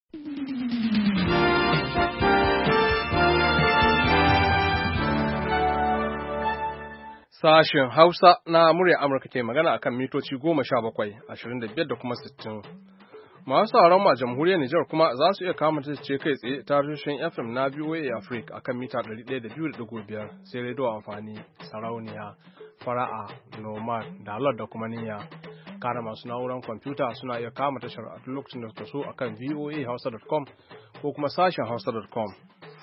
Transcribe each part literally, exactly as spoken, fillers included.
Sashen Hausa na murya Amurka ke magana akan mitoci goma sha bakwai, ashirin da biyar da kuma sittin. Masu sauran a jamhuriyar Nijar kuma za su iya kama ce kai tsaye ta tushen F M na V O A Africa akan mita ɗari ɗaya da biyu da ɗigo biyar sai rediyo amfani, sarauniya, fara'a, nomad, dalar da kuma niyya. Kare masu na'urar kwamfuta suna iya kama tashar a duk lokacin da suka so akan V O A hausa dot com ko kuma sashen hausa dot com.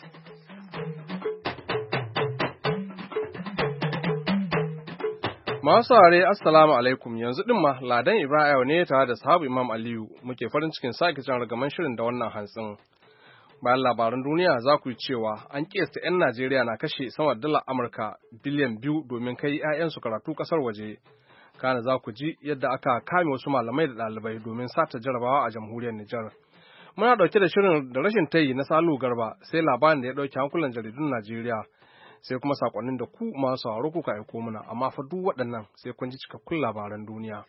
Masu saurare assalamu alaikum, yanzu din ma Ladan Ibrahim ne tare da sahabu Imam Aliyu muke farin cikin sake jan ragaman shirin da wannan hantsin. Bayan labaran duniya za ku yi cewa an kiyasta 'yan Najeriya na kashe sama da dalar Amurka biliyan biyu domin kai 'ya'yansu karatu kasar waje. Kana za ku ji yadda aka kame wasu malamai da ɗalibai domin sata jarabawa a jamhuriyar Nijar. Muna ɗauke da shirin da rashin tayi na Salu Garba sai labarin da ya ɗauki hankulan jaridun Najeriya. Sai kuma sakonnin da ku masu sauraro kuka aiko mana, amma fa duk waɗannan sai kun ji cikakkun labaran duniya.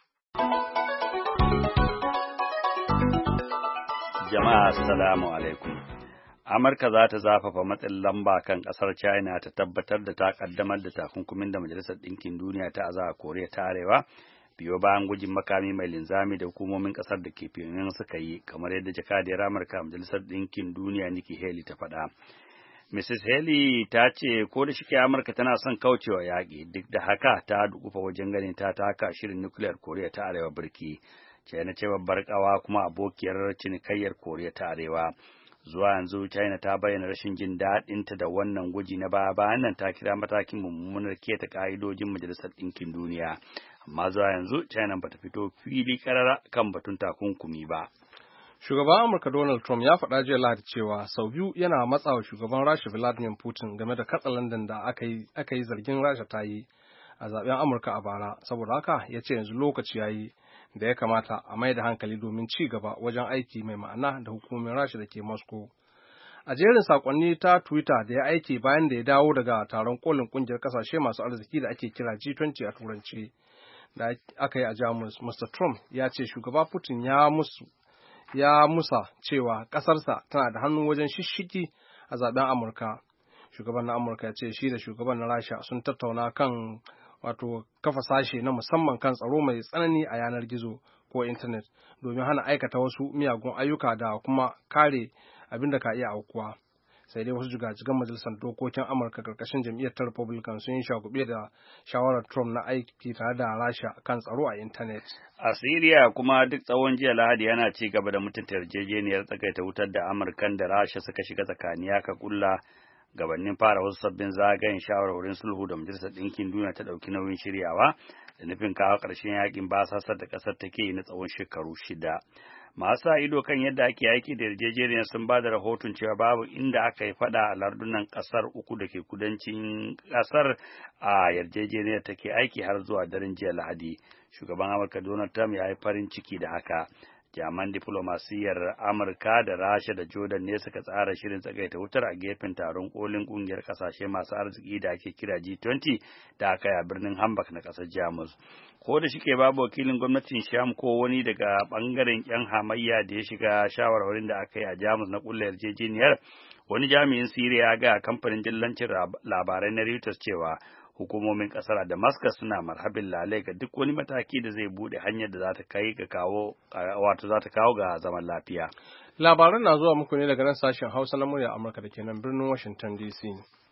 Jama'a assalamu alaikum. Amurka za ta zafafa matsin lamba kan ƙasar China ta tabbatar da ta kaddamar da takunkumin da Majalisar Ɗinkin Duniya ta aza a Koriya ta Arewa biyo bayan gwajin makami mai linzami da hukumomin ƙasar da ke Pyongyang suka yi, kamar yadda jakadiyar Amurka a Majalisar Ɗinkin Duniya Nikki Haley ta faɗa. Missus Haley ta ce ko da shike Amurka tana son kaucewa yaƙi, duk da haka ta dukufa wajen ganin ta taka shirin nukiliyar Koriya ta Arewa birki. China ce babbar ƙawa kuma abokiyar cinikayyar Koriya ta Arewa. Zuwa yanzu China ta bayyana rashin jin daɗinta da wannan gwaji na baya bayan nan, ta kira matakin mummunar keta ƙa'idojin Majalisar Ɗinkin Duniya. Amma zuwa yanzu China bata fito fili ƙarara kan batun takunkumi ba. Shugaban Amurka Donald Trump ya faɗa jiya Lahadi cewa sau biyu yana matsawa shugaban Rasha Vladimir Putin game da katsalandan da aka yi zargin Rasha ta yi a zaben Amurka a bara. Saboda haka ya ce yanzu lokaci ya yi da ya kamata a mai da hankali domin ci gaba wajen aiki mai ma'ana da hukumomin Rasha da ke Moscow. A jerin saƙonni ta Twitter da ya aiki bayan da ya dawo daga taron kolin ƙungiyar ƙasashe masu arziki da ake kira G twenty a Turanci da aka yi a Jamus, Mister Trump ya ce shugaba Putin ya musu ya musa cewa ƙasarsa tana da hannu wajen shishigi a zaben Amurka. Shugaban na Amurka ya ce shi da shugaban na Rasha sun tattauna kan wato kafa sashe na musamman kan tsaro mai tsanani a yanar gizo ko intanet domin hana aikata wasu miyagun ayyuka da kuma kare abin da ka iya aukuwa. Sai dai wasu jigajigan majalisar dokokin Amurka karkashin jam'iyyar ta Republican sun yi shagube da shawarar Trump na aiki tare da Rasha kan tsaro a intanet. A Siriya kuma duk tsawon jiya Lahadi yana ci gaba da mutunta yarjejeniyar tsagaita wutar da Amurkan da Rasha suka shiga tsakani aka kulla gabanin fara wasu sabbin zagayen shawarwarin sulhu da Majalisar Ɗinkin Duniya ta ɗauki nauyin shiryawa da nufin kawo ƙarshen yakin basasar da ƙasar take yi na tsawon shekaru shida. Masu sa ido kan yadda ake aiki da yarjejeniyar sun ba da rahoton cewa babu inda aka yi fada a lardunan kasar uku da ke kudancin kasar a yarjejeniyar take aiki har zuwa daren jiya Lahadi. Shugaban Amurka Donald Trump ya yi farin ciki da haka. Jaman diflomasiyyar Amurka da Rasha da Jordan ne suka tsara shirin tsagaita wutar a gefen taron kolin kungiyar kasashe masu arziki da ake kira G twenty da aka yi a birnin Hamburg na kasar Jamus. Ko da shike babu wakilin gwamnatin Sham ko wani daga bangaren yan hamayya da ya shiga shawarwarin da aka yi a Jamus na kullayar yarjejeniyar, wani jami'in Siriya ya ga kamfanin dillancin labarai na Reuters cewa hukumomin kasar a Damascus suna marhabin lalai ga duk wani mataki da zai bude hanyar da za ta kai ga kawo wato za ta kawo ga zaman lafiya. Labaran na zuwa muku ne daga nan sashen Hausa na murya Amurka da ke nan birnin Washington D C.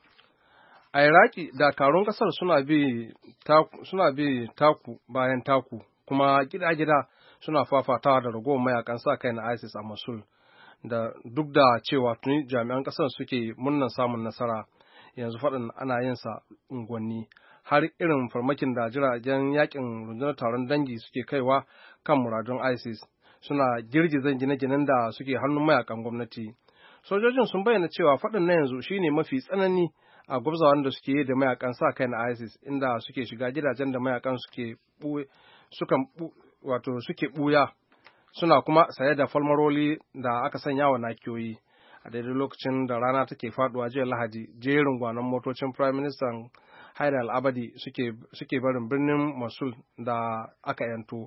A Iraki, dakarun kasar suna bi taku, suna bi taku bayan taku kuma gida-gida suna fafatawa da ragowar mayakan sa kai na ISIS a Mosul, da duk da cewa tuni jami'an kasar suke murnar samun nasara. Yanzu faɗin ana yin sa unguwanni har irin farmakin da jiragen yakin rundunar taron dangi suke kaiwa kan muradun ISIS suna girgiza gine-ginen da suke hannun mayakan gwamnati. Sojojin sun bayyana cewa faɗin na yanzu shine mafi tsanani a gwabzawan da suke yi da mayakan sa kai na ISIS, inda suke shiga gidajen da mayakan suke sukan wato suke buya suna kuma saye da falmaroli da aka sanya wa nakiyoyi. A daidai lokacin da rana take faduwa jiya Lahadi, jerin gwanon motocin Prime Minister Haidar al-Abadi suke suke barin birnin Mosul da aka yanto,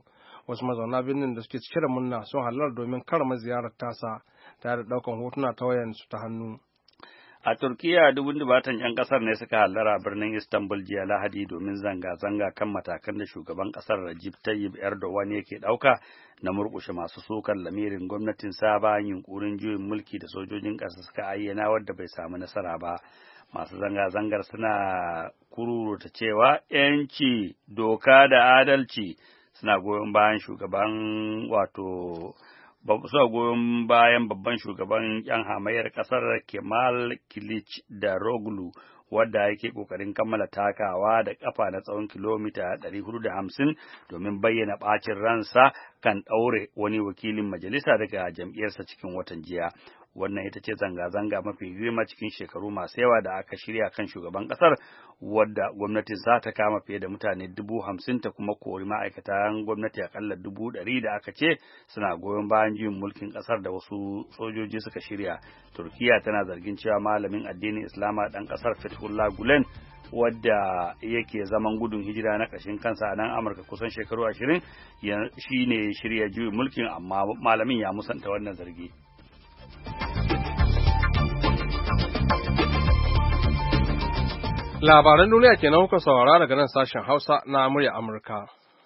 wasu mazauna birnin da suke cike da murna sun halarta domin karama ziyarar tasa tare da ɗaukan hotuna ta wayan su ta hannu. A Turkiya dubun dubatan 'yan kasar ne suka hallara birnin Istanbul jiya Lahadi domin zanga-zanga kan matakan da shugaban kasar Recep Tayyip Erdogan yake ɗauka na murƙushe masu sukar lamirin gwamnatin sa bayan yunkurin juyin mulki da sojojin ƙasa suka ayyana wadda bai samu nasara ba. Masu zanga-zangar suna kururuta cewa 'yanci, doka da adalci suna goyon bayan shugaban wato suna goyon bayan babban shugaban yan hamayyar kasar Kemal Kılıçdaroğlu wadda yake kokarin kammala takawa da kafa na tsawon kilomita ɗari hudu da hamsin domin bayyana bacin ransa kan ɗaure wani wakilin majalisa daga jam'iyyarsa cikin watan jiya. Wannan ita ce zanga-zanga mafi girma cikin shekaru masu yawa da aka shirya kan shugaban kasar wadda gwamnatin za ta kama fiye da mutane dubu hamsin ta kuma kori ma'aikatan gwamnati akalla dubu ɗari da aka ce suna goyon bayan juyin mulkin kasar da wasu sojoji suka shirya. Turkiya tana zargin cewa malamin addinin Islama ɗan kasar Fethullah Gulen wadda yake zaman gudun hijira na ƙashin kansa a nan Amurka kusan shekaru ashirin shi ne shirya juyin mulkin, amma malamin ya musanta wannan zargi. Labaran duniya kenan kuka saurara daga nan sashen Hausa na murya Amurka.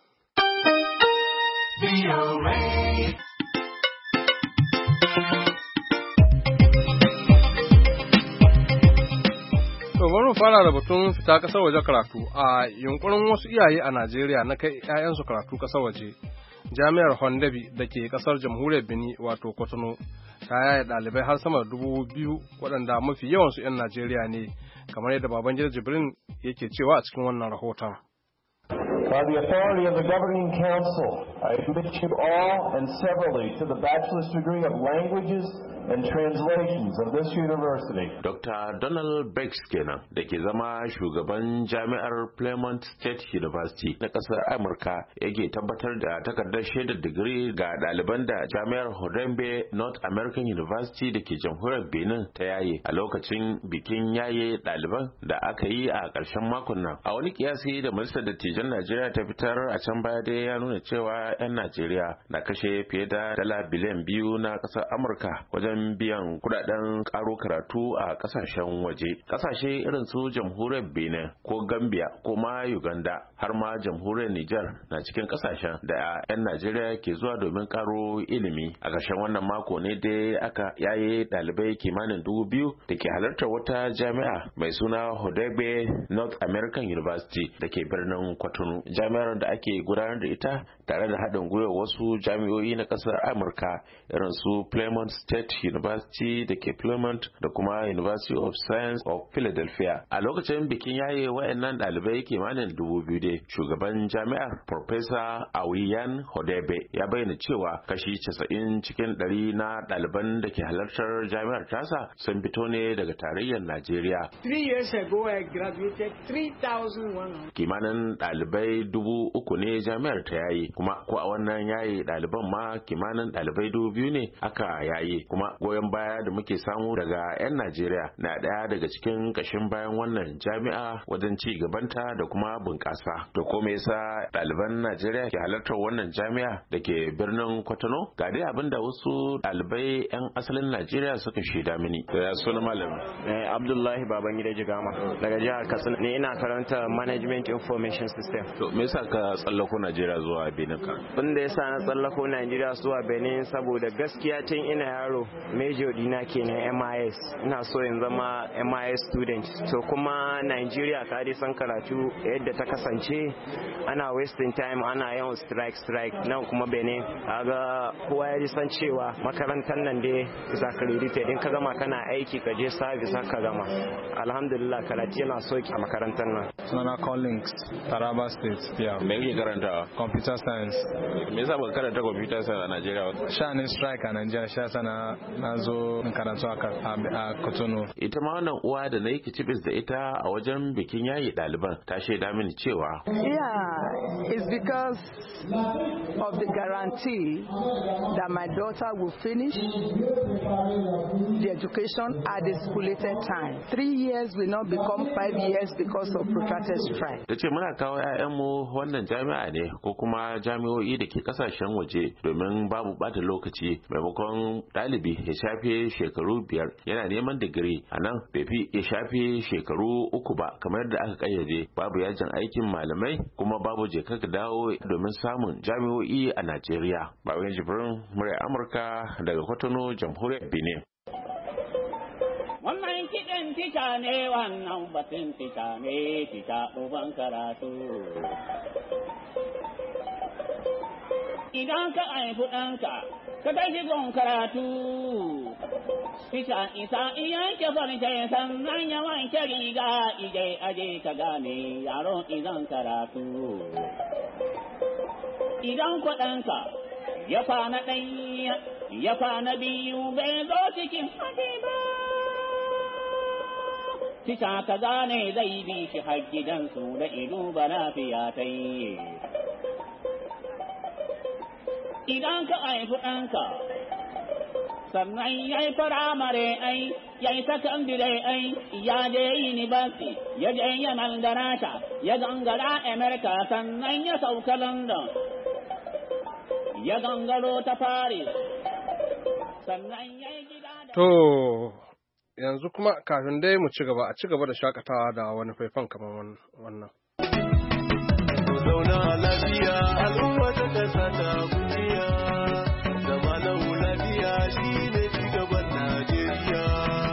To bari mu fara da batun fita kasar waje karatu a yunkurin wasu iyaye a Najeriya na kai 'ya'yansu karatu kasar waje. Jami'ar Hondabi da ke kasar Jamhuriyar Benin wato Kotono ta yaya ɗalibai har sama da dubu biyu waɗanda mafi yawansu 'yan Najeriya ne, kamar yadda Babangida Jibrin yake cewa a cikin wannan rahoton. By the authority of the Governing Council, I admit you all and severally to the bachelor's degree of languages and translations of this university. Doctor Donald Bex kenan da ke zama shugaban jami'ar Plymouth State University na ƙasar Amurka yake tabbatar da takardar shaidar digiri ga ɗaliban da jami'ar Hodembe North American University da ke jamhuriyar Benin ta yaye a lokacin bikin yaye ɗaliban da aka yi a ƙarshen makon nan. A wani kiyasi da Majalisar Dattijan Najeriya ta fitar a can baya dai ya nuna cewa 'yan Najeriya na kashe fiye da dala biliyan biyu na ƙasar Amurka wajen biyan kudaden karo karatu a kasashen waje. Kasashe irin su jamhuriyar Benin ko Gambia ko ma Uganda har ma jamhuriyar Niger na cikin kasashen da 'yan Najeriya ke zuwa domin karo ilimi. A ƙarshen wannan mako ne dai aka yaye ɗalibai kimanin dubu biyu da ke halartar wata jami'a mai suna Hodebe North American University da ke birnin Kwatano. Jami'ar da ake gudanar da ita tare da haɗin gwiwa wasu jami'o'i na ƙasar Amurka irin su Plymouth State University da ke Plymouth da kuma University of Science of Philadelphia. A lokacin bikin yaye wayannan ɗalibai kimanin dubu biyu dai, shugaban jami'ar Professor Awiyan Hodebe ya bayyana cewa kashi casa'in cikin ɗari na ɗaliban da ke halartar jami'ar tasa sun fito ne daga tarayyar Najeriya. Three years ago I graduated three thousand one hundred. Kimanin ɗalibai dubu uku ne jami'ar ta yaye, kuma ko a wannan yaye ɗaliban ma kimanin ɗalibai dubu biyu ne aka yaye, kuma goyon baya da muke samu daga 'yan Najeriya na ɗaya daga cikin ƙashin bayan wannan jami'a wajen ci gabanta da kuma bunƙasa. To ko me yasa ɗaliban Najeriya ke halartar wannan jami'a da ke birnin Kwatano? Ga dai abin da wasu ɗalibai 'yan asalin Najeriya suka shaida mini. Da ya suna malami. Eh, Abdullahi Babangida Jigama daga jihar Katsina. Ni ina karanta Management Information System. To me yasa ka tsallako Najeriya zuwa Benin ka? Abin da yasa na tsallako Najeriya zuwa Benin saboda gaskiya tun ina yaro major dina kenan M I S, ina so in zama M I S student. To kuma Nigeria ka dai san karatu yadda ta kasance, ana wasting time, ana yawan strike strike. Nan kuma Benin kaga kowa ya san cewa makarantar nan dai is accredited, in ka gama kana aiki ka je service ka gama. Alhamdulillah karatu yana soki a makarantar nan. Sunana Collins, Taraba State. Yeah. Me kake karanta? Computer science. Me yasa baka karanta computer science a Nigeria? Shanin strike a Nigeria sha sana na zo karatu a Kotono. Ita ma wannan uwa da na yi kicibis da ita a wajen bikin yayi ɗaliban ta shaida mini cewa. Yeah, it's because of the guarantee that my daughter will finish the education at the stipulated time. Three years will not become five years because of protracted strike. Ta ce muna kawo 'ya'yanmu wannan jami'a ne ko kuma jami'o'i da ke kasashen waje domin babu bata lokaci maimakon ɗalibi ya shafe shekaru biyar yana neman digiri a nan bai fi ya shafe shekaru uku ba kamar da aka kayyade babu yajin aikin malamai kuma babu je ka dawo domin samun jami'o'i a Najeriya. Baban Jibrin murai Amurka daga Kotono, Jamhuriyar Benin. Wannan kiɗin tica ne wannan batun tica ne tica uban karatu. Idan ka haifi ɗanka, ka tashi gon karatu, tica isa iya ke farce sannan ya wanke riga ije aje ka gane yaro idan karatu. Idan kwaɗanka ya kwana ɗaya, ya kwana biyu bai zo cikin haɗe ba. Tica ka gane zai bi shi har gidansu da ido ba lafiya ta yi. Idan ka haifi ɗanka, sannan ya yi firamare ai, ya yi sakandire ai, ya je yunibasti, ya je Yamal da Rasha, ya gangara Amerika, sannan ya sauka London, ya gangaro ta Paris, sannan ya yi gida da... To, yanzu kuma kafin dai mu ci gaba, a ci gaba da shakatawa da wani faifan kamar wannan. Zauna lafiya al'umma ta kasa ta kujiya, zama lau lafiya shi ne cigaban Najeriya.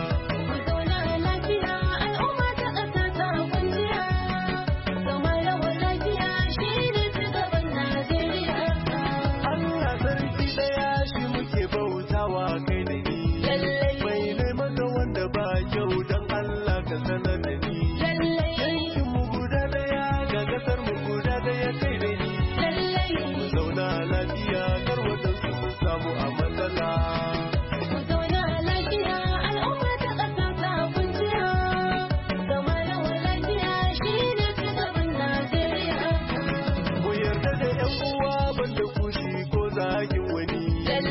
Zauna lafiya al'umma ta kasa ta kujiya, zama lau lafiya shi ne cigaban Najeriya. Allah sarki daya shi muke bautawa kai da ni, mai neman ga wanda ba kyau don Allah ka sanar da ni. Yankin mu guda daya ga kasar mu guda daya kai da ni. Mu zauna lafiya kar wadansu sun samu a matsala. Mu zauna lafiya al'umma ta kasa ta kujiya, zama lau lafiya shi ne cigaban Najeriya. Mu yarda da yan uwa banda kushi ko zagin wani.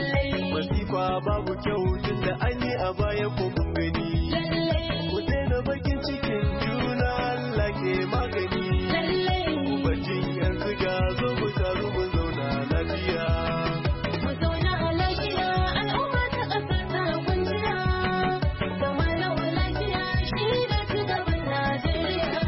Masifa babu kyau tun da an yi a baya ko mun gani. Mu daina bakin cikin juna Allah ke magani. Mu bacin yanzu ga zo mu taru mu zauna lafiya. Mu zauna lafiya al'umma ta kasa ta kujiya, zama lau lafiya shi ne cigaban Najeriya.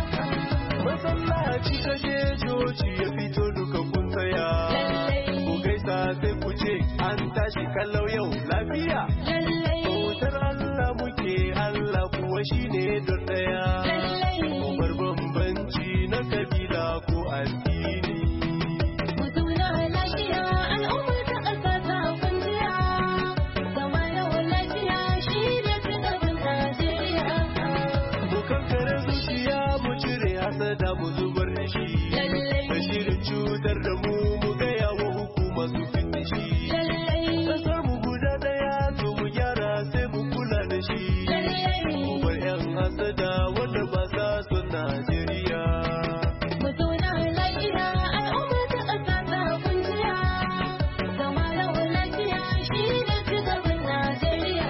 Masallaci kashe coci ya fito duka kun tsaya. Ku gaisa sai ku ce an tashi kallau yau lafiya. Bautar Allah muke Allah kuwa shi ne don ɗaya. Mu bar bambanci na kabila ko addini. Mu zauna lafiya al'umma ta kasa ta kujiya, zama lau lafiya shi ne cigaban Najeriya. Mu kankare zuciya mu cire hasada mu zubar da shi. Bashirin cutar da mu mu gaya wa hukuma su fita shi. Kasar mu guda daya to mu gyara sai mu kula da shi. Mu bar yan hasada wanda ba sa son Najeriya. Mu zauna lafiya al'umma ta kasa ta kujiya, zama lau lafiya shi ne cigaban Najeriya.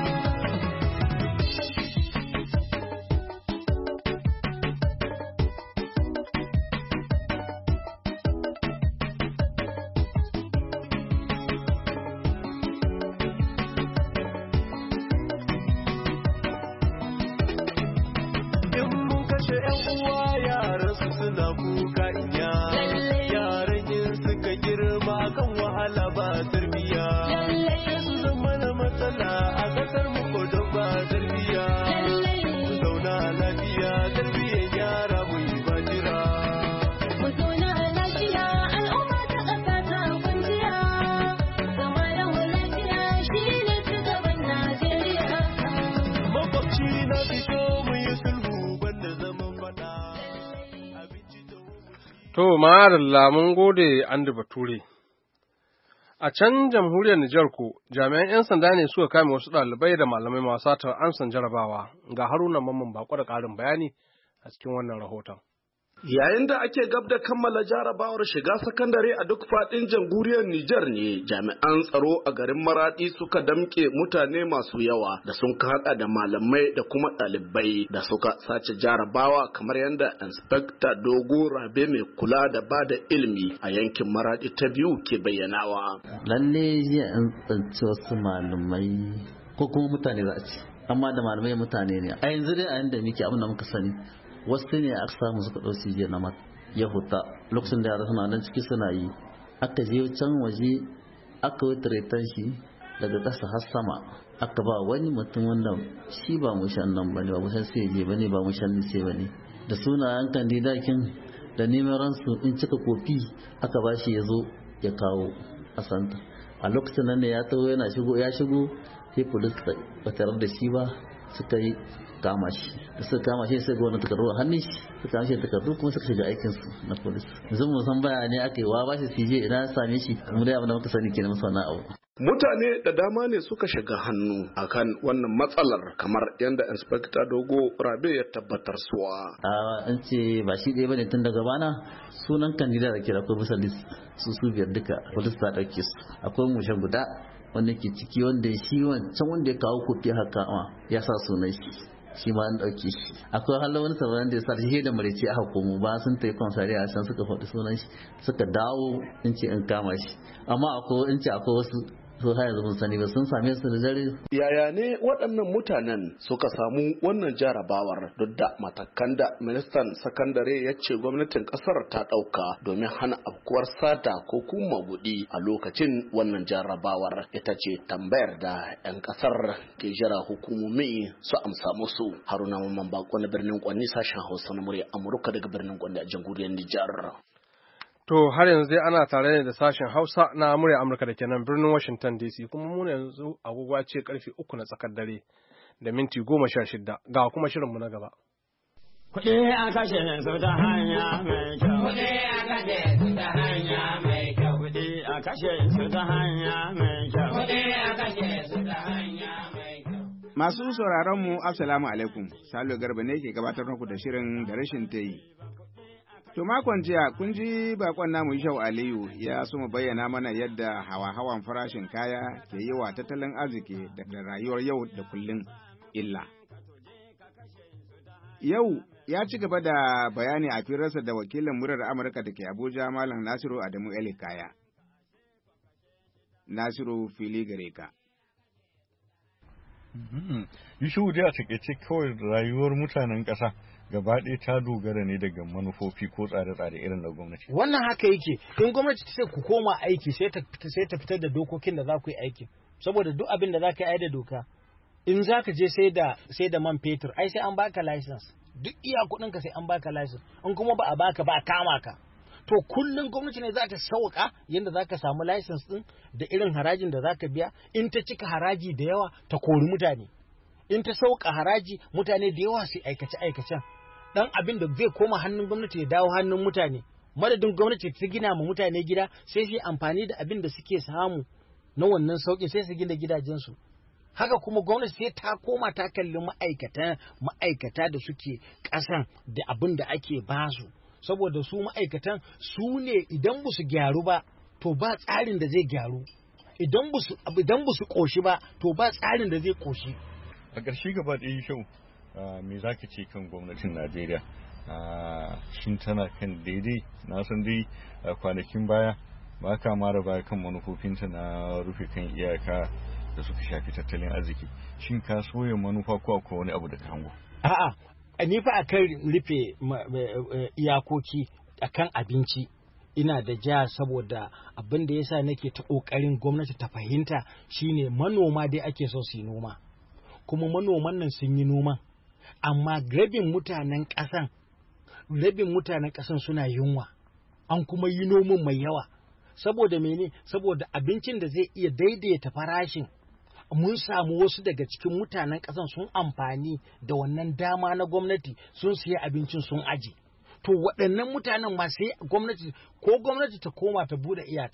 In mun kashe yan uwa yaran su suna kuka inya. Yaran in suka girma kan wahala ba tarbiya. Sai su zama na matsala a kasar mu ko don ba tarbiya. Mu zauna lafiya tarbiyyar yara mu yi bajira. Mu zauna lafiya al'umma ta kasa ta kujiya, zama lau lafiya shi ne cigaban Najeriya. Makwabci na fito mu yi sulhu banda zaman faɗa. Abinci da To, ma'adalla mun gode Andy Bature. A can jamhuriyar Nijar ko jami'an 'yan sanda ne suka kame wasu ɗalibai da malamai masu satar ansan jarabawa. Ga Haruna Mamman Bako da ƙarin bayani a cikin wannan rahoton. Yayin da ake gab da kammala jarabawar shiga sakandare a duk faɗin jamhuriyar Nijar ne jami'an tsaro a garin Maradi suka damƙe mutane masu yawa da sun haɗa da malamai da kuma ɗalibai da suka sace jarabawa kamar yadda Inspector Dogo Rabe mai kula da bada ilimi a yankin Maradi ta biyu ke bayyanawa. Lalle jiya an tsanci wasu malamai ko kuma mutane za a ce, amma da malamai mutane ne. A yanzu dai a yanda muke abin da muka sani. Wasu ne aka samu suka ɗau jiya na mat ya huta lokacin da yara suna nan ciki suna yi, aka je can waje aka yi tiretan shi daga ƙasa har sama, aka ba wani mutum wanda shi ba mushan nan bane ba mushan sai je bane ba mushan lice bane da sunayen kandidakin da neman ransu in cika kofi aka ba shi ya zo ya kawo a santa. A lokacin nan ne ya taho yana shigo ya shigo sai polis ba tare da shi ba suka yi kama shi da suka kama shi sai ga wannan takardu a hannun shi suka kama shi takardu kuma suka shiga aikin su na polis. Yanzu mu san baya ne aka yi wa ba shi C J ina same shi mu dai abin da muka sani kenan musu wannan abu. Mutane da dama ne suka shiga hannu akan wannan matsalar kamar yadda Inspector Dogo Rabe ya tabbatar suwa. A an ce ba shi ɗaya bane tun daga bana sunan kandida da ke da akwai bisa list su su biyar duka polis ta ɗauke su. Akwai mushen guda wanda ke ciki wanda shi wancan wanda ya kawo kofi haka ya sa sunan shi. shi ma an ɗauke shi. Akwai halin wani sauran da ya sa shi da marici a hukumu ba sun ta yi kwansari a can suka faɗi sunan shi suka dawo in ce in kama shi, amma akwai in ce akwai wasu so har yanzu mun sani ba sun same su da dare. Yaya ne waɗannan mutanen suka samu wannan jarabawar duk da matakan da ministan sakandare ya ce gwamnatin ƙasar ta ɗauka domin hana afkuwar sata ko kuma gudi a lokacin wannan jarabawar ita ce tambayar da 'yan ƙasar ke jira hukumomi su amsa musu. Haruna Mamman Bako na birnin Kwanni, sashen Hausa na murya Amurka daga birnin Kwanni a jamhuriyar Nijar. To har yanzu dai ana tare ne da sashen Hausa na murya Amurka da kenan birnin Washington D C, kuma mu yanzu agogo ce karfe uku na tsakar dare da minti goma sha shida, ga kuma shirinmu na gaba. Kuɗi a kashe su ta hanya mai kyau. Kuɗi a kashe su ta hanya mai kyau. Kuɗi a kashe su ta hanya mai kyau. Kuɗi a kashe su ta hanya mai kyau. Masu sauraron mu assalamu alaikum. Salo Garba ne ke gabatar muku da shirin da rashin ta yi. To makon jiya kun ji bakon namu Ishau Aliyu ya so mu bayyana mana yadda hawa-hawan farashin kaya ke yi wa tattalin arziki da rayuwar yau da kullun illa. Yau ya ci gaba da bayani a firarsa da wakilin murar Amurka da ke Abuja Malam Nasiru Adamu Eli Kaya. Nasiru fili gare ka. Yusuf dai a takaice kawai rayuwar mutanen ƙasa gaba ɗaya ta dogara ne daga manufofi ko tsare-tsare irin da gwamnati. Wannan haka yake, in gwamnati ta ce ku koma aiki sai ta fitar da dokokin da za ku yi aiki, saboda duk abin da za ka yi da doka. In za ka je sai da sai da man fetur, ai sai an baka license, duk iya kuɗin ka sai an baka license, in kuma ba a baka ba a kama ka. To kullum gwamnati ne za ta sauka yadda za ka samu license ɗin da irin harajin da za ka biya, in ta cika haraji da yawa ta kori mutane. In ta sauka haraji mutane da yawa su aikace-aikacen. Dan abin da zai koma hannun gwamnati ya dawo hannun mutane, madadin gwamnati ta gina ma mutane gida sai su amfani da abin da suke samu na wannan sauƙi sai su gina gidajensu. Haka kuma gwamnati sai ta koma ta kalli ma'aikata ma'aikata da suke ƙasan da abin da ake basu, saboda su ma'aikatan su ne idan ba su gyaru ba to ba tsarin da zai gyaru, idan ba su ƙoshi ba to ba tsarin da zai ƙoshi. A ƙarshe gaba ɗaya shau me za ka ce kan gwamnatin Najeriya? Shin tana kan daidai? Na san dai kwanakin baya ba ka mara baya kan manufofinta na rufe kan iyaka da suka shafi tattalin arziki. Shin ka soya manufa ko akwai wani abu da ka hango? A'a, ni fa akan rufe iyakoki akan abinci ina da ja, saboda abin da yasa nake ta ƙoƙarin gwamnati ta fahimta shine manoma dai ake so su yi noma, kuma manoman nan sun yi noman. Amma rabin mutanen ƙasan rabin mutanen ƙasan suna yunwa, an kuma yi noman mai yawa. Saboda mene? Saboda abincin da zai iya daidaita farashin, mun samu wasu daga cikin mutanen ƙasan sun amfani da wannan dama na gwamnati sun siya abincin sun aje. To waɗannan mutanen ma sai gwamnati ko gwamnati ta koma ta bude iyaka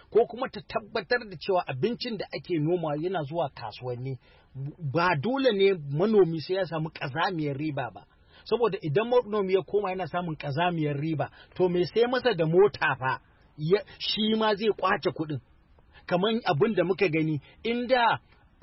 ko kuma ta tabbatar da cewa abincin da ake noma yana zuwa kasuwanni. Ba dole ne manomi sai ya samu ƙazamiyar riba ba. Saboda idan manomi ya koma yana samun ƙazamiyar riba, to me sai masa da mota fa shi ma zai kwace kuɗin. Kamar abin da muka gani, inda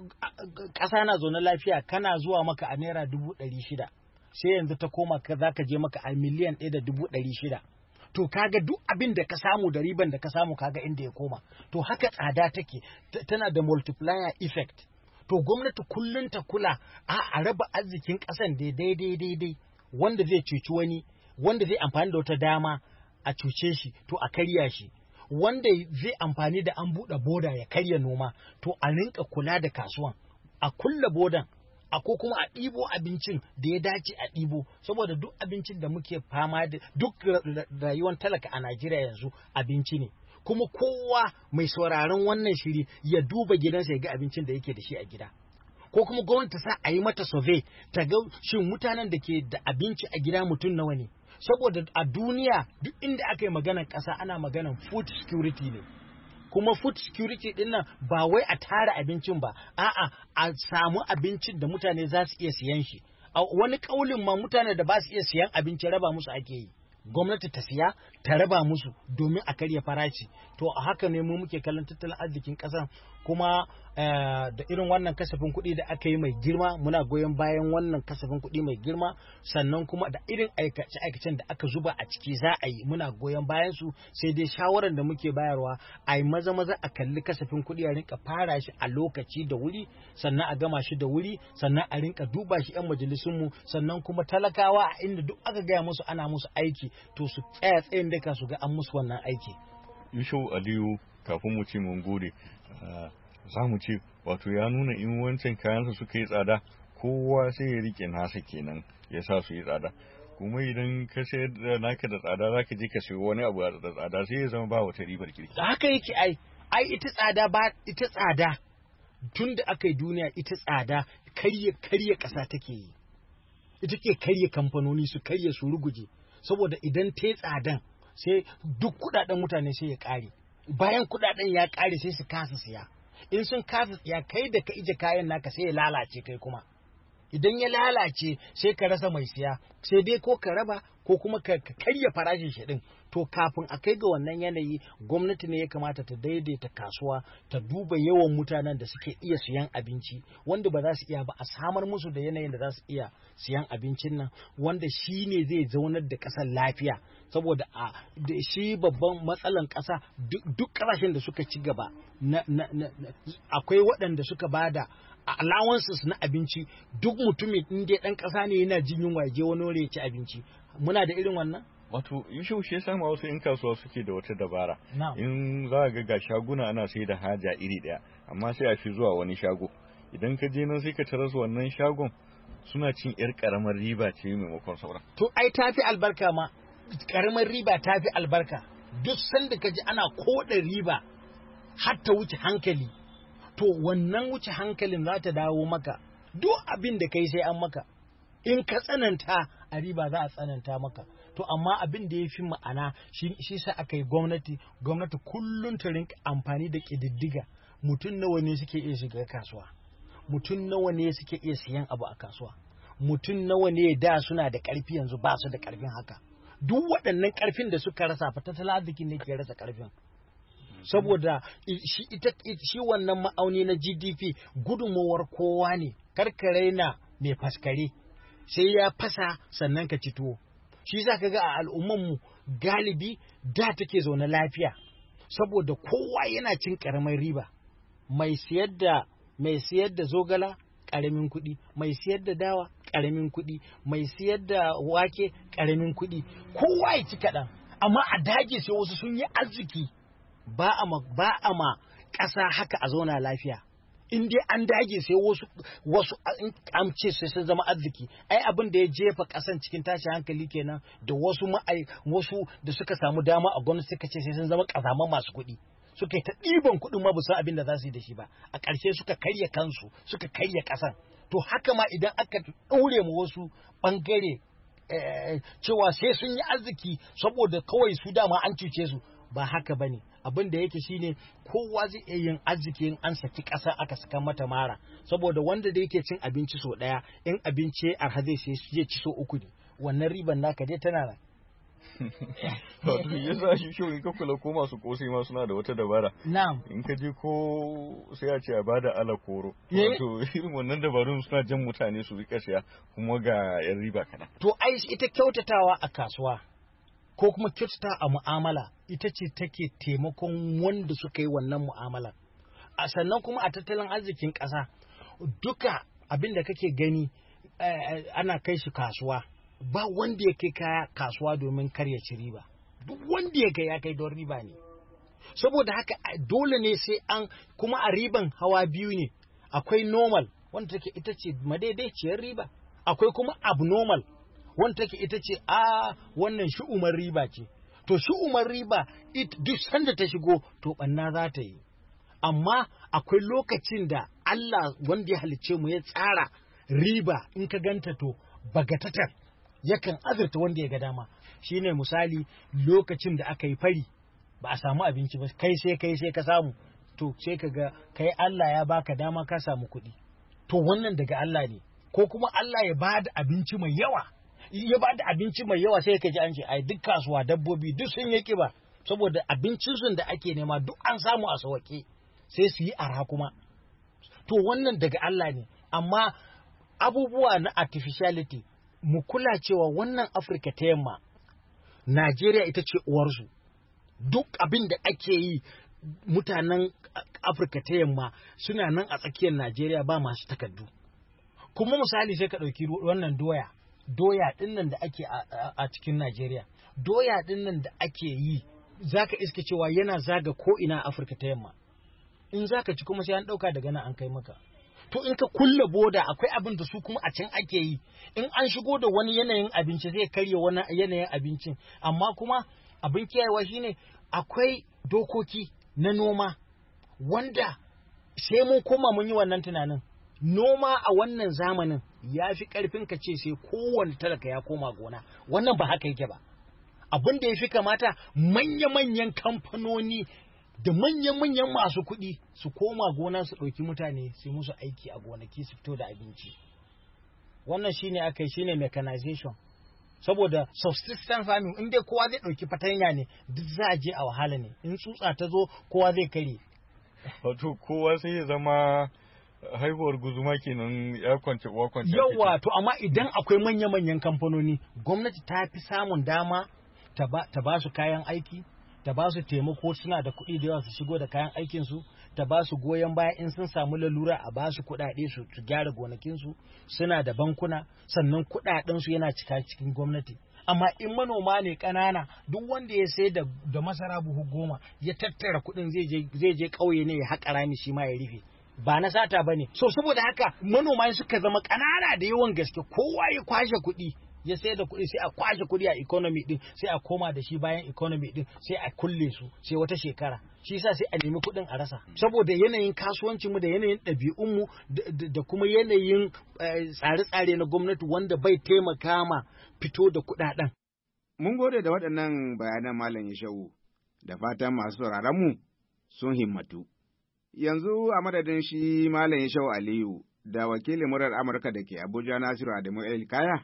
ƙasa na zaune lafiya kana zuwa maka a naira dubu ɗari shida, sai yanzu ta koma ka za ka je maka a miliyan ɗaya da dubu ɗari shida. To kaga duk abin da ka samu da riban da ka samu kaga inda ya koma. To haka tsada take, tana da multiplier effect. To gwamnati kullum ta kula a raba arzikin ƙasan daidai daidai wanda zai cuci wani, wanda zai amfani da wata dama a cuce shi, to a karya shi. Wanda zai amfani da an buɗe boda ya karya noma, to a rinka kula da kasuwan, a kulle bodan, a ko kuma a ɗibo abincin da ya dace a ɗibo, saboda duk abincin da muke fama da duk rayuwar talaka a Najeriya yanzu abinci ne. Kuma kowa mai sauraron wannan shiri ya duba gidansa ya ga abincin da yake da shi a gida. Ko kuma gwamnati ta sa a yi mata survey ta ga shin mutanen da ke da abinci a gida mutum nawa ne. Saboda a duniya duk inda aka yi maganar ƙasa ana maganar food security ne. Kuma food security din nan ba wai a tara abincin ba, a'a a samu abincin da mutane za su iya siyan shi. A wani kaulin ma mutane da ba su iya siyan abinci raba musu ake yi. Gwamnati ta siya ta raba musu domin a karya farashi. To a haka ne mu muke kallon tattalin arzikin ƙasar, kuma da irin wannan kasafin kuɗi da aka yi mai girma, muna goyon bayan wannan kasafin kuɗi mai girma, sannan kuma da irin aikace-aikacen da aka zuba a ciki za a yi muna goyon bayan su. Sai dai shawaran da muke bayarwa a yi maza maza a kalli kasafin kuɗi a rinka fara shi a lokaci da wuri, sannan a gama shi da wuri, sannan a rinka duba shi 'yan majalisunmu, sannan kuma talakawa a inda duk aka gaya musu ana musu aiki to su tsaya tsayin daka su ga an musu wannan aiki. Yushau Aliyu, kafin mu ce mun gode, za mu ce wato ya nuna in wancan kayansa suka yi tsada kowa sai ya rike nasa kenan ya sa su yi tsada, kuma idan ka sayar da naka da tsada za ka je ka sayo wani abu da tsada sai ya zama ba wata ribar kirki. Haka yake ai ai ita tsada ba ita tsada tun da aka yi duniya ita tsada karye karye ƙasa take yi, ita ke karye kamfanoni su karye su ruguje, saboda idan ta tsadan sai duk kudaden mutane sai ya ƙare, bayan kudaden ya ƙare sai su kasa siya, in sun kasa siya kai da ka ije kayan naka sai ya lalace kai kuma, idan ya lalace sai ka rasa mai siya, sai dai ko ka raba ko kuma ka karya farashin shi din. To kafin a kai ga wannan yanayi gwamnati ne ya kamata ta daidaita kasuwa, ta duba yawan mutanen da suke iya siyan abinci, wanda ba za su iya ba a samar musu da yanayin da za su iya siyan abincin nan, wanda shi ne zai zaunar da ƙasar lafiya. Saboda a shi babban matsalan ƙasa duk ƙasashen da suka ci gaba akwai waɗanda suka bada allowances na abinci, duk mutumin in dai ɗan ƙasa ne yana jin yunwa ya je wani wuri ya ci abinci. Muna da irin wannan? Wato yusuf shi yasa ma wasu in kasuwa suke da wata dabara, in za ga ga shaguna ana sai da haja iri ɗaya amma sai a fi zuwa wani shago, idan ka je nan sai ka tarar wannan shagon suna cin yar karamar riba ce maimakon sauran. To ai tafi albarka ma, karamar riba tafi albarka. Duk sanda ka ji ana koda riba har ta wuce hankali, to wannan wuce hankalin za ta dawo maka. Duk abin da kai sai an maka, in ka tsananta a riba za a tsananta maka. To amma abin da ya fi ma'ana shi sa aka yi gwamnati gwamnati kullum ta rinka amfani da ƙididdiga, mutum nawa ne suke iya shiga kasuwa, mutum nawa ne suke iya siyan abu a kasuwa, mutum nawa ne da suna da ƙarfi yanzu ba su da ƙarfin haka. Duk waɗannan ƙarfin da suka rasa fa tattalin arzikin ne ke rasa ƙarfin. Saboda shi ita shi wannan ma'auni na G D P gudunmawar kowa ne, karkare na mai faskare sai ya fasa sannan ka ci tuwo. Shi za ka ga a al'ummanmu galibi da take zaune lafiya, saboda kowa yana cin ƙaramin riba. Mai siyar da mai siyar da zogala ƙaramin kuɗi, mai siyar da dawa ƙaramin kuɗi, mai siyar da wake ƙaramin kuɗi, kowa ya ci kaɗan. Amma a dage sai wasu sun yi arziki, ba a ma ba a ma ƙasa haka a zauna lafiya. In dai an dage sai wasu wasu an ce sai sun zama arziki, ai abin da ya jefa kasan cikin tashin hankali kenan, da wasu ma'ai wasu da suka samu dama a gwamnati suka ce sai sun zama kazaman masu kuɗi, suka yi ta ɗiban kuɗin ma ba san abin da za su yi da shi ba, a ƙarshe suka karya kansu suka karya ƙasan. To haka ma idan aka ɗaure mu wasu ɓangare cewa sai sun yi arziki saboda kawai su dama an cuce su, ba haka ba ne. Abin da yake shine kowa zai iya yin arziki in an saki ƙasa aka saka mata mara, saboda wanda da yake cin abinci so ɗaya in abinci arha zai sai zai ci so uku ne, wannan riban naka dai tana nan. Wato yasa shi shi in ka kula ko masu kosai ma suna da wata dabara. Na'am. In ka je ko sai a ce a bada ala koro. Wato irin wannan dabarun suna jan mutane su rika siya kuma ga yan riba kana. To ai ita kyautatawa a kasuwa ko kuma kyautata a mu'amala ita ce take taimakon wanda suka yi wannan mu'amala. A sannan kuma a tattalin arzikin ƙasa duka abin da kake gani ana kai shi kasuwa. Ba wanda ya kai kaya kasuwa domin kar ya ci riba, duk wanda ya kai ya kai don riba ne. Saboda haka dole ne sai an kuma a riban hawa biyu ne, akwai normal wanda take ita ce madaidaiciyar riba, akwai kuma abnormal wanda take ita ce a wannan shi'umar riba ce. To shi'umar riba duk sanda ta shigo to banna za ta yi, amma akwai lokacin da Allah wanda ya halicce mu ya tsara riba in ka ganta to bagatatar yakan azurta wanda ya ga dama. Shine misali lokacin da aka yi fari ba a samu abinci ba, kai sai kai sai ka samu, to sai ka ga kai Allah ya baka dama ka samu kuɗi, to wannan daga Allah ne. Ko kuma Allah ya bada abinci mai yawa, ya bada abinci mai yawa sai ka ji an ce ai duk kasuwa dabbobi duk sun yi kiba, saboda abincin sun da ake nema duk an samu a sauke sai su yi arha kuma, to wannan daga Allah ne. Amma abubuwa na artificiality mu kula cewa wannan Afirka ta yamma, Najeriya ita ce uwarsu. Duk abin da ake yi mutanen Afirka ta yamma suna nan a tsakiyar Najeriya ba masu takardu. Kuma misali sai ka ɗauki wannan doya, doya ɗin nan da ake a cikin Najeriya, doya ɗin nan da ake yi za ka iska cewa yana zaga ko ina Afirka ta yamma. In za ka ci kuma sai an ɗauka daga nan an kai maka. To in ka kulle boda akwai abin da su kuma a can ake yi, in an shigo da wani yanayin abinci zai karya wani yanayin abincin, amma kuma abin kiyayewa shine akwai dokoki na noma wanda sai mun koma mun yi wannan tunanin. Noma a wannan zamanin ya fi ƙarfin ka ce sai kowane talaka ya koma gona, wannan ba haka yake ba. Abin da ya fi kamata manya-manyan kamfanoni da manyan-manyan masu kuɗi su koma gona su ɗauki mutane su musu aiki a gonaki su fito da abinci. Wannan shine aka yi shine mechanization. Saboda subsistence farming in dai kowa zai ɗauki fatanya ne duk za a je a wahala ne, in tsutsa ta zo kowa zai kare. Wato kowa sai ya zama haihuwar guzuma kenan ya kwance uwa kwance. Yawa to amma idan akwai manya-manyan kamfanoni gwamnati ta fi samun dama ta ba su kayan aiki, ta ba su taimako, suna da kuɗi da yawa su shigo da kayan aikinsu, ta ba su goyon baya in sun samu lalura a ba su kuɗaɗe su gyara gonakinsu, suna da bankuna, sannan kuɗaɗensu yana cika cikin gwamnati. Amma in manoma ne ƙanana duk wanda ya sai da, da masara buhu goma ya tattara kuɗin zai je ƙauye ne ya haƙa rami shi ma ya rufe. Ba na sata ba ne. So saboda haka manoma suka zama ƙanana da yawan gaske, kowa ya kwashe kuɗi ya sai da kuɗi sai a kwashe kuɗi a economy din, sai a koma da shi bayan economy din, sai a kulle su sai wata shekara. Shi yasa sai a nemi kuɗin a rasa, saboda yanayin kasuwancin mu da yanayin ɗabi'un mu da kuma yanayin tsare-tsare na gwamnati wanda bai taimaka ma fito da kuɗaɗen. Mun gode da waɗannan bayanan Malam Yashau, da fatan masu sauraron mu sun himmatu. Yanzu a madadin shi Malam Yashau Aliyu da wakilin murar Amurka da ke Abuja Nasiru Adamu El Kaya,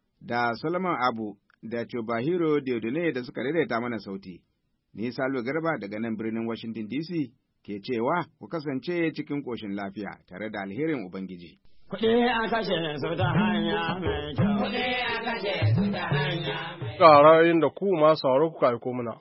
da Solomon Abu da Chobahiro Diodone da suka daidaita mana sauti. Ni Salo Garba daga nan birnin Washington D C ke cewa ku kasance cikin ƙoshin lafiya tare da alherin Ubangiji. Kuɗi a kashe su ta hanya mai kyau. Kuɗi a kashe su ta hanya mai kyau. Ga ra'ayin da ku masu sauraro kuka aiko mana.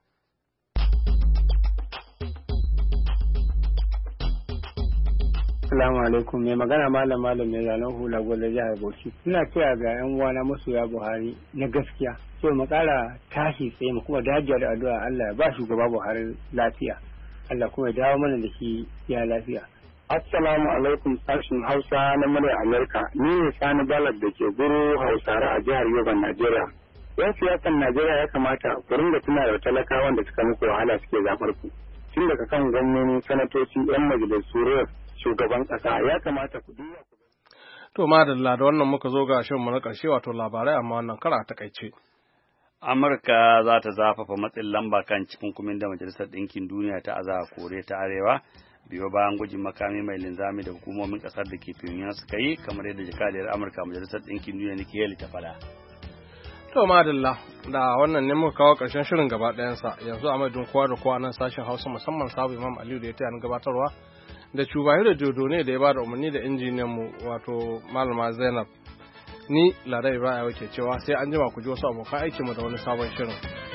Assalamu alaikum, mai magana malam malam mai zanen hula gwada jihar Bauchi. Ina kira ga yan uwana masoya Buhari na gaskiya. So mu kara tashi tsaye mu kuma dajiya da addu'a Allah ya ba shugaba Buhari lafiya. Allah kuma ya dawo mana da shi ya lafiya. Assalamu alaikum sashin Hausa na murya Amerika. Ni ne Sani Balad da ke guru Hausare a jihar Yoban, Najeriya. Yan siyasan Najeriya ya kamata ku ringa tuna da talakawan da suka muku wahala suke zafar ku. Tun daga kan gwamnoni, sanatoci, yan majalisu, shugaban ƙasa ya kamata ku duba ku. To madalla da wannan muka zo ga shirinmu na ƙarshe wato labarai amma wannan kara ta takaice. Amurka za ta zafafa matsin lamba kan cikunkumin da Majalisar Ɗinkin Duniya ta aza Koriya ta Arewa biyo bayan gwajin makami mai linzami da hukumomin ƙasar da ke Pyongyang suka yi kamar yadda jakadiyar Amurka Majalisar Ɗinkin Duniya Nikki Haley ta faɗa. To madalla da wannan ne muka kawo ƙarshen shirin gaba ɗayansa yanzu a madadin kowa da kowa nan sashen Hausa musamman sabu Imam Aliyu da ya taya ni gabatarwa da Chubahiro Jodo ne da ya bada umarni da injiniyan mu wato Malama Zainab ni Ladan Ibrahim ke cewa sai an jima ku ji wasu abokan aikinmu da wani sabon shirin.